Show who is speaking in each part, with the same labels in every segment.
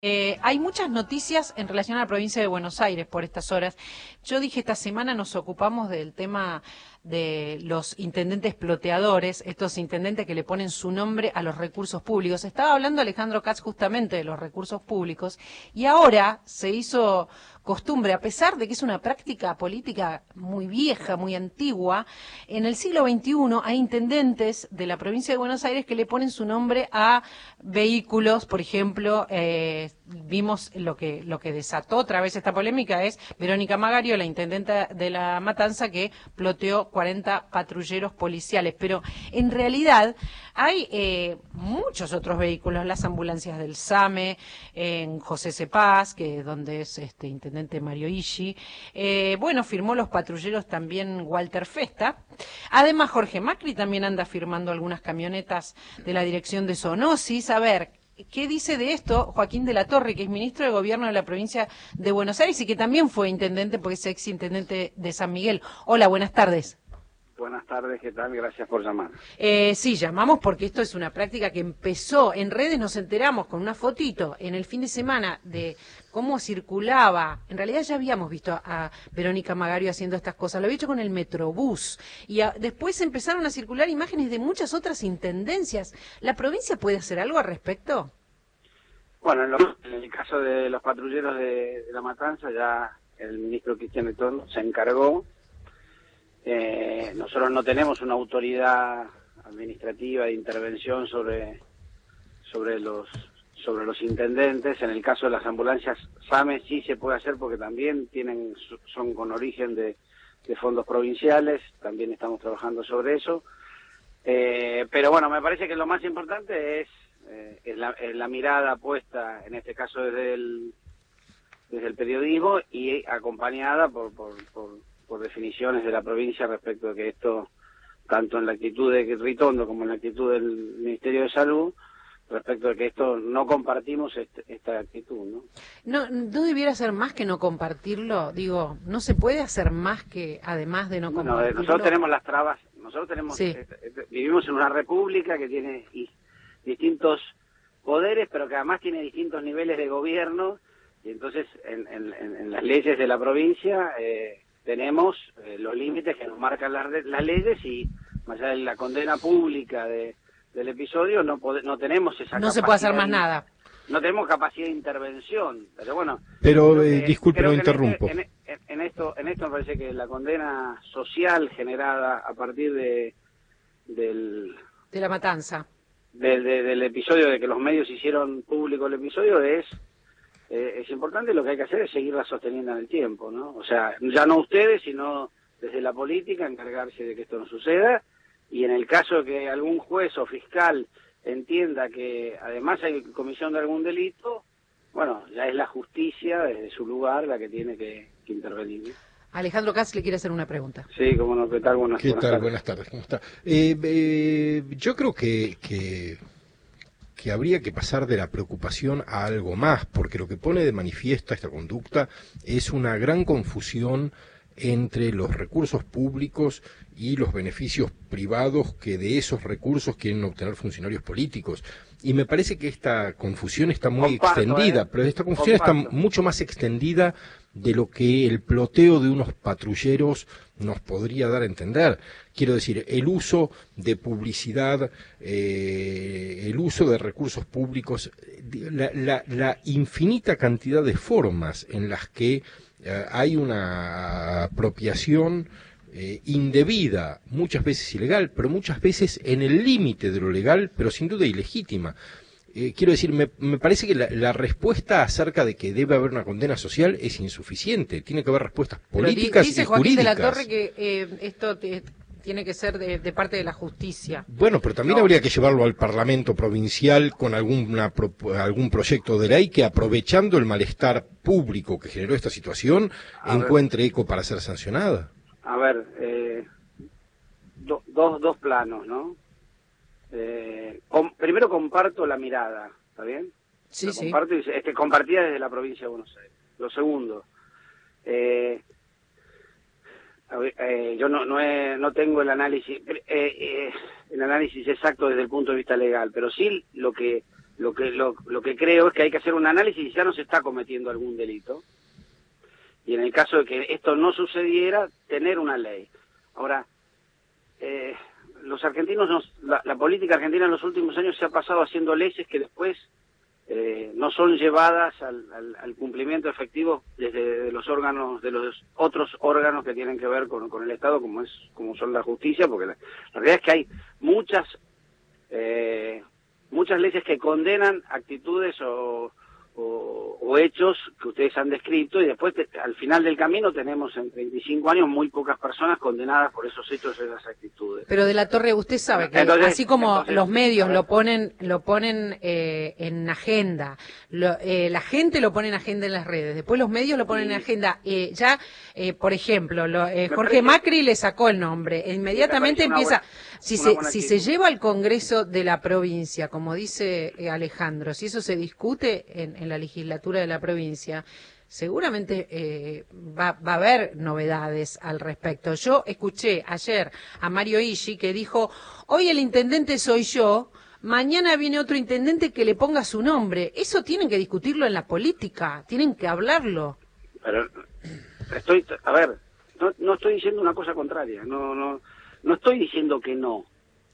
Speaker 1: Hay muchas noticias en relación a la provincia de Buenos Aires por estas horas. Yo dije, esta semana nos ocupamos del tema de los intendentes ploteadores, estos intendentes que le ponen su nombre a los recursos públicos. Estaba hablando Alejandro Katz justamente de los recursos públicos y ahora se hizo costumbre, a pesar de que es una práctica política muy vieja, muy antigua, en el siglo XXI hay intendentes de la provincia de Buenos Aires que le ponen su nombre a vehículos, por ejemplo, vimos lo que desató otra vez esta polémica es Verónica Magario, la intendenta de La Matanza, que ploteó 40 patrulleros policiales, pero en realidad hay muchos otros vehículos, las ambulancias del SAME, en José Cepaz, que donde es intendente Mario Ishi, bueno, firmó los patrulleros también Walter Festa, además Jorge Macri también anda firmando algunas camionetas de la dirección de Zoonosis. A ver, ¿qué dice de esto Joaquín de la Torre, que es ministro de Gobierno de la provincia de Buenos Aires y que también fue intendente, porque es ex intendente de San Miguel? Hola, buenas tardes.
Speaker 2: Buenas tardes, ¿qué tal? Gracias por llamar.
Speaker 1: Sí, llamamos porque esto es una práctica que empezó en redes, nos enteramos con una fotito en el fin de semana de cómo circulaba. En realidad ya habíamos visto a Verónica Magario haciendo estas cosas, lo había hecho con el Metrobús y después empezaron a circular imágenes de muchas otras intendencias. ¿La provincia puede hacer algo al respecto?
Speaker 2: Bueno, en el caso de los patrulleros de La Matanza, ya el ministro Cristian Letón se encargó. Nosotros no tenemos una autoridad administrativa de intervención sobre los intendentes. En el caso de las ambulancias SAME sí se puede hacer porque también son con origen de fondos provinciales, también estamos trabajando sobre eso. Pero bueno, me parece que lo más importante es la mirada puesta, en este caso desde el periodismo y acompañada por definiciones de la provincia respecto de que esto, tanto en la actitud de Ritondo como en la actitud del Ministerio de Salud, respecto de que esto no compartimos esta actitud, ¿no?
Speaker 1: ¿No debiera ser más que no compartirlo? Digo, ¿no se puede hacer más que además de no
Speaker 2: Bueno,
Speaker 1: compartirlo?
Speaker 2: nosotros tenemos las trabas,
Speaker 1: Sí.
Speaker 2: Vivimos en una república que tiene distintos poderes, pero que además tiene distintos niveles de gobierno, y entonces en las leyes de la provincia tenemos los límites que nos marcan las leyes, y más allá de la condena pública del episodio no tenemos esa
Speaker 1: No se puede hacer más nada.
Speaker 2: No tenemos capacidad de intervención, pero bueno.
Speaker 3: Pero disculpe, lo
Speaker 2: que
Speaker 3: interrumpo.
Speaker 2: En esto me parece que la condena social generada a partir
Speaker 1: De La Matanza.
Speaker 2: del episodio, de que los medios hicieron público el episodio, es importante. Lo que hay que hacer es seguirla sosteniendo en el tiempo, ¿no? O sea, ya no ustedes, sino desde la política encargarse de que esto no suceda, y en el caso de que algún juez o fiscal entienda que además hay comisión de algún delito, bueno, ya es la justicia desde su lugar la que tiene que intervenir, ¿no?
Speaker 1: Alejandro Katz le quiere hacer una pregunta.
Speaker 2: Sí, cómo no, ¿qué tal? Buenas tardes.
Speaker 3: Buenas tardes, ¿cómo está? Yo creo que habría que pasar de la preocupación a algo más, porque lo que pone de manifiesta esta conducta es una gran confusión entre los recursos públicos y los beneficios privados que de esos recursos quieren obtener funcionarios políticos. Y me parece que esta confusión está muy extendida, pero esta confusión está mucho más extendida de lo que el ploteo de unos patrulleros nos podría dar a entender. Quiero decir, el uso de publicidad, el uso de recursos públicos, la infinita cantidad de formas en las que hay una apropiación indebida, muchas veces ilegal, pero muchas veces en el límite de lo legal, pero sin duda ilegítima. Quiero decir, me parece que la respuesta acerca de que debe haber una condena social es insuficiente. Tiene que haber respuestas políticas y jurídicas.
Speaker 1: Dice Joaquín de la Torre que esto tiene que ser de parte de la justicia.
Speaker 3: Bueno, pero también habría que llevarlo al Parlamento provincial con algún proyecto de ley que, aprovechando el malestar público que generó esta situación, encuentre eco para ser sancionada.
Speaker 2: A ver, dos planos, ¿no? Primero comparto la mirada, ¿está bien?
Speaker 1: Sí,
Speaker 2: la
Speaker 1: sí.
Speaker 2: Comparto, compartida desde la provincia de Buenos Aires. Lo segundo, yo no tengo el análisis exacto desde el punto de vista legal, pero sí lo que lo que creo es que hay que hacer un análisis si ya no se está cometiendo algún delito. Y en el caso de que esto no sucediera, tener una ley. Ahora, los argentinos, la política argentina en los últimos años se ha pasado haciendo leyes que después no son llevadas al cumplimiento efectivo desde los órganos, de los otros órganos que tienen que ver con el Estado, como son la justicia, porque la realidad es que hay muchas leyes que condenan actitudes o hechos que ustedes han descrito, y después al final del camino tenemos en 35 años muy pocas personas condenadas por esos hechos y esas actitudes.
Speaker 1: Pero de la Torre, usted sabe que así como los medios lo ponen en agenda, la gente lo pone en agenda en las redes, después los medios lo ponen en agenda, por ejemplo, Jorge Macri le sacó el nombre, e inmediatamente empieza, si se lleva al Congreso de la provincia, como dice Alejandro, si eso se discute en la legislatura de la provincia, seguramente va a haber novedades al respecto. Yo escuché ayer a Mario Iggi que dijo, hoy el intendente soy yo, mañana viene otro intendente que le ponga su nombre. Eso tienen que discutirlo en la política, tienen que hablarlo.
Speaker 2: Pero no estoy diciendo una cosa contraria, no estoy diciendo que no,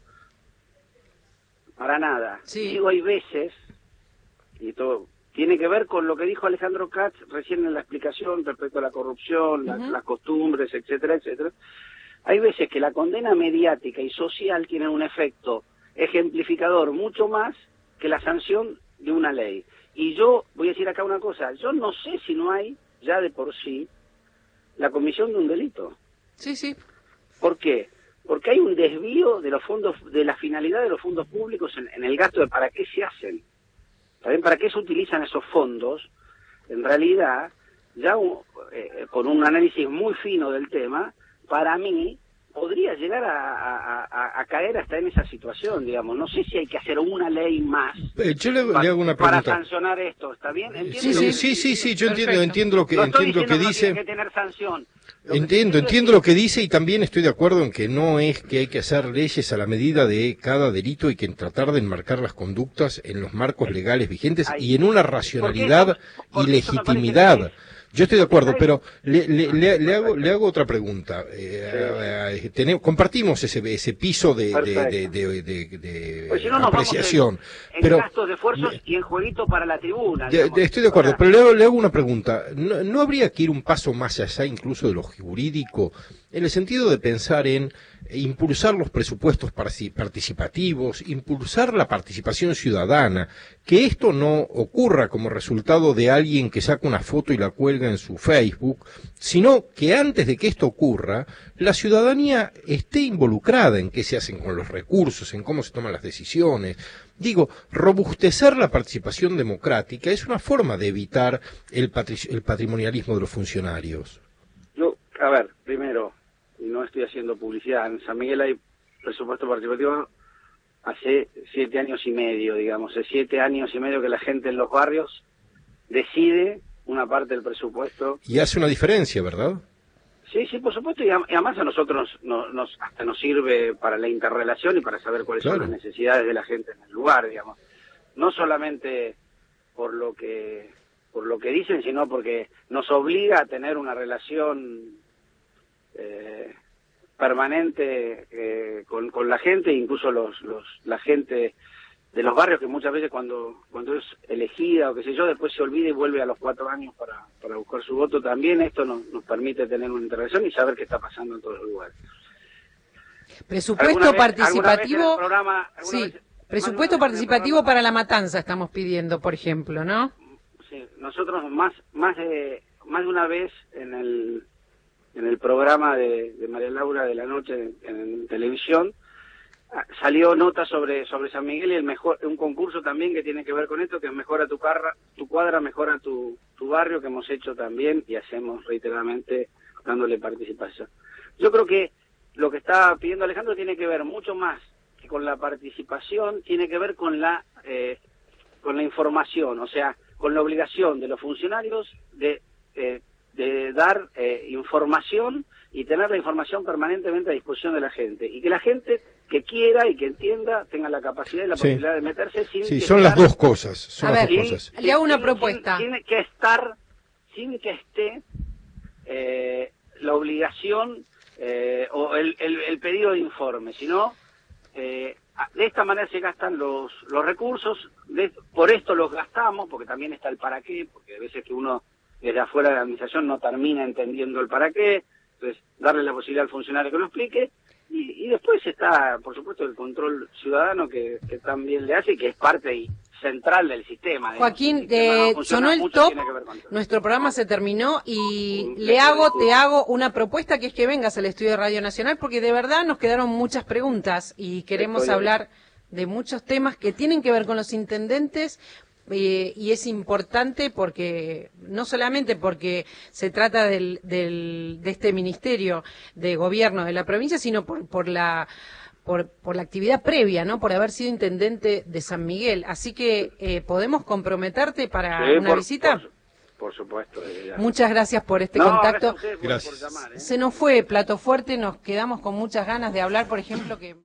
Speaker 2: para nada.
Speaker 1: Sí.
Speaker 2: Digo, hay veces, y todo tiene que ver con lo que dijo Alejandro Katz recién en la explicación respecto a la corrupción, las costumbres, etcétera, etcétera. Hay veces que la condena mediática y social tiene un efecto ejemplificador mucho más que la sanción de una ley. Y yo voy a decir acá una cosa, yo no sé si no hay, ya de por sí, la comisión de un delito.
Speaker 1: Sí, sí.
Speaker 2: ¿Por qué? Porque hay un desvío de los fondos, de la finalidad de los fondos públicos en el gasto de para qué se hacen. ¿Saben para qué se utilizan esos fondos? En realidad, ya con un análisis muy fino del tema, para mí podría llegar a caer hasta en esa situación, digamos. No sé si hay que hacer una ley más
Speaker 3: yo le hago una pregunta.
Speaker 2: para sancionar esto, ¿está bien?
Speaker 3: Sí, yo entiendo lo que dice.
Speaker 2: Que tener sanción.
Speaker 3: Entiendo lo que dice, y también estoy de acuerdo en que no es que hay que hacer leyes a la medida de cada delito y que tratar de enmarcar las conductas en los marcos legales vigentes y en una racionalidad y legitimidad. Yo estoy de acuerdo, pero le hago otra pregunta. Compartimos ese piso de
Speaker 2: pues si no,
Speaker 3: apreciación.
Speaker 2: En gastos de esfuerzos y en jueguito para la tribuna.
Speaker 3: Estoy de acuerdo, pero le hago una pregunta. ¿No habría que ir un paso más allá incluso de lo jurídico, en el sentido de pensar en impulsar los presupuestos participativos, impulsar la participación ciudadana, que esto no ocurra como resultado de alguien que saca una foto y la cuelga en su Facebook, sino que antes de que esto ocurra, la ciudadanía esté involucrada en qué se hacen con los recursos, en cómo se toman las decisiones? Digo, robustecer la participación democrática es una forma de evitar el patrimonialismo de los funcionarios.
Speaker 2: A ver, primero, y no estoy haciendo publicidad, en San Miguel hay presupuesto participativo hace 7 años y medio, digamos, hace 7 años y medio que la gente en los barrios decide una parte del presupuesto.
Speaker 3: Y hace una diferencia, ¿verdad?
Speaker 2: Sí, por supuesto, y además a nosotros hasta nos sirve para la interrelación y para saber cuáles son las necesidades de la gente en el lugar, digamos. No solamente por lo que dicen, sino porque nos obliga a tener una relación permanente con la gente, incluso la gente de los barrios, que muchas veces cuando es elegida o qué sé yo, después se olvida y vuelve a los 4 años para buscar su voto. También esto nos permite tener una intervención y saber qué está pasando en todos los lugares.
Speaker 1: Presupuesto participativo,
Speaker 2: presupuesto
Speaker 1: participativo para La Matanza estamos pidiendo, por ejemplo, ¿no?
Speaker 2: Sí, nosotros más de una vez en el programa de María Laura de la noche en televisión salió nota sobre San Miguel y un concurso también que tiene que ver con esto, que es Mejora tu cuadra, mejora tu barrio, que hemos hecho también y hacemos reiteradamente dándole participación. Yo creo que lo que está pidiendo Alejandro tiene que ver mucho más que con la participación, tiene que ver con la información, o sea, con la obligación de los funcionarios de dar información y tener la información permanentemente a disposición de la gente, y que la gente que quiera y que entienda, tenga la capacidad y la posibilidad de meterse sin
Speaker 3: Sí,
Speaker 2: que
Speaker 3: son las
Speaker 2: estar-
Speaker 3: dos cosas. Son
Speaker 1: A
Speaker 3: las
Speaker 1: ver,
Speaker 3: dos cosas.
Speaker 1: le hago una
Speaker 2: sin-
Speaker 1: propuesta.
Speaker 2: sin que esté la obligación o el pedido de informe, sino de esta manera se gastan los recursos, por esto los gastamos, porque también está el para qué, porque a veces que uno desde afuera de la administración no termina entendiendo el para qué, entonces darle la posibilidad al funcionario que lo explique, y después está, por supuesto, el control ciudadano que también le hace y que es parte central del sistema. digamos.
Speaker 1: Joaquín,
Speaker 2: El sistema no funciona
Speaker 1: sonó el
Speaker 2: mucho,
Speaker 1: top,
Speaker 2: tiene que ver con todo.
Speaker 1: nuestro programa se terminó y
Speaker 2: Un
Speaker 1: te hago una propuesta, que es que vengas al estudio de Radio Nacional, porque de verdad nos quedaron muchas preguntas y queremos
Speaker 2: Estoy
Speaker 1: hablar de muchos temas que tienen que ver con los intendentes. Y es importante porque, no solamente porque se trata de este ministerio de gobierno de la provincia, sino por la actividad previa, ¿no? Por haber sido intendente de San Miguel. Así que, ¿podemos comprometerte para
Speaker 2: Sí,
Speaker 1: una visita?
Speaker 2: Por supuesto.
Speaker 1: Muchas gracias por este
Speaker 2: No,
Speaker 1: contacto.
Speaker 2: gracias a ustedes por
Speaker 3: Gracias.
Speaker 2: llamar, ¿eh?
Speaker 1: Se nos fue Plato Fuerte, nos quedamos con muchas ganas de hablar, por ejemplo, que...